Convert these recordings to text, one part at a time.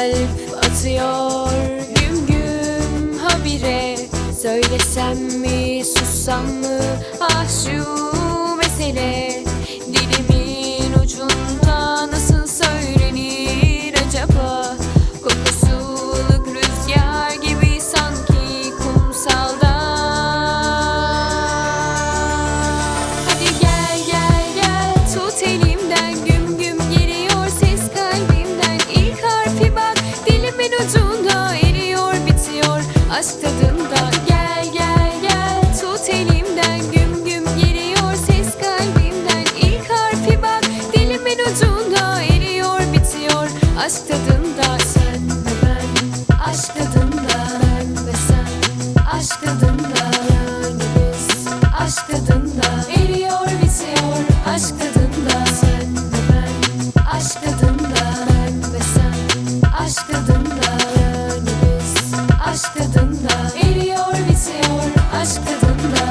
Kalp atıyor güm güm habire. Söylesem mi sussam mı ah şu mesele. Dilimin ucunda nasıl söylenir acaba? Kokusu ılık rüzgar gibi sanki kumsalda. Hadi gel gel gel tut elimden, güm güm geliyor ses kalbimden. İlk harfi bak dilimin ucunda, eriyor bitiyor aşk tadında. Gel gel gel tut elimden, güm güm geliyor ses kalbimden. İlk harfi bak dilimin ucunda, eriyor bitiyor aşk tadında. Sen ve ben aşk tadında, ben ve sen aşk tadında. Yani biz aşk tadında, eriyor bitiyor aşk tadında. Sen ve ben aşk tadında, ben ve sen aşk tadında. Yani biz aşk tadında, eriyor bitiyor aşk tadında.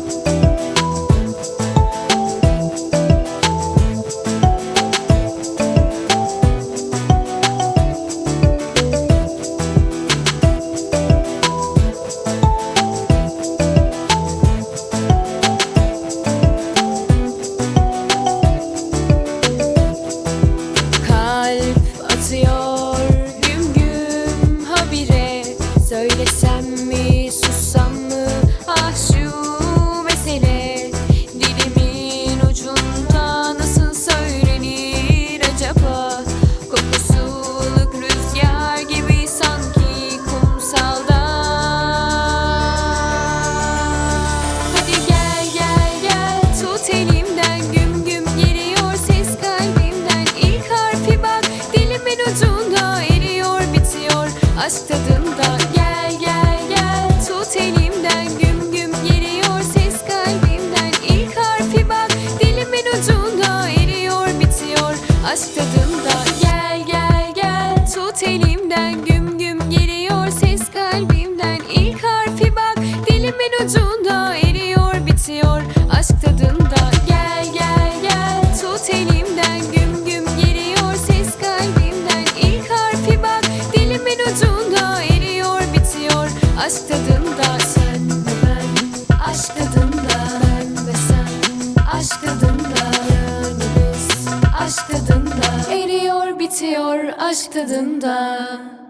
Kalp atıyor güm güm habire. Söylesem mi sussam mı ah şu mesele. Dilimin ucunda nasıl söylenir acaba? Kokusu ılık rüzgar gibi sanki kumsalda. Hadi gel gel gel tut elimden, güm güm geliyor ses kalbimden. İlk harfi bak dilimin ucunda, eriyor bitiyor aşk tadında. Gel gel gel tut elimden, güm güm geliyor ses kalbimden. İlk harfi bak dilimin ucunda, eriyor bitiyor aşk tadında. Gel gel gel tut elimden, güm güm geliyor ses kalbimden. İlk harfi bak dilimin ucunda, eriyor bitiyor aşk tadında. Gel gel gel tut elimden, güm güm geliyor ses kalbimden. İlk harfi bak dilimin ucunda, eriyor bitiyor aşk tadında. Sen ve ben aşk tadında, ben ve sen aşk tadında. Yani biz aşk tadında, eriyor bitiyor aşk tadında.